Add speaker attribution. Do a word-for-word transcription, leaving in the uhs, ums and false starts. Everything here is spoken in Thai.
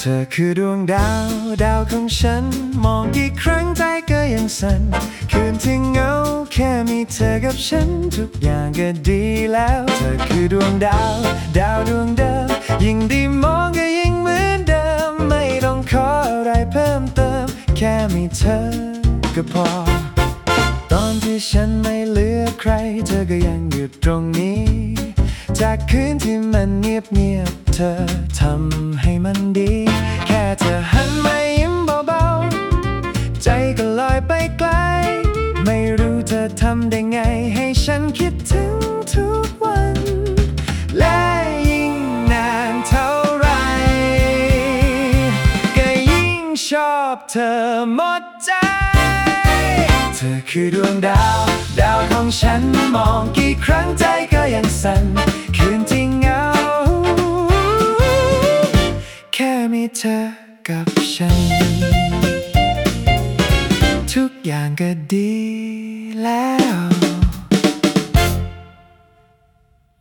Speaker 1: อคือดวงดาวดาวของฉันมองกี่ครั้งใจก็ยังสั่นคืนที่เหงาแค่มีเธอกับฉันทุกอย่างก็ดีแล้วเธอคือดวงดาวดาวดวงเดิมยิ่งได้มองก็ยิ่งเหมือนเดิมไม่ต้องขออะไรเพิ่มเติมแค่มีเธอก็พอตอนที่ฉันไม่เหลือใครเธอก็ยังอยู่ตรงนี้จากคืนที่มันเงียบเงียบเธอทำให้มันดีแค่เธอหันมายิ้มเบาๆใจก็ลอยไปไกลไม่รู้เธอทำได้ไงให้ฉันคิดถึงทุกวันและยิ่งนานเท่าไรก็ยิ่งชอบเธอหมดใจเธอคือดวงดาวดาวของฉันมองกี่ครั้งใจก็ยังสั่นคืนที่เหงาแค่มีเธอกับฉันทุกอย่างก็ดี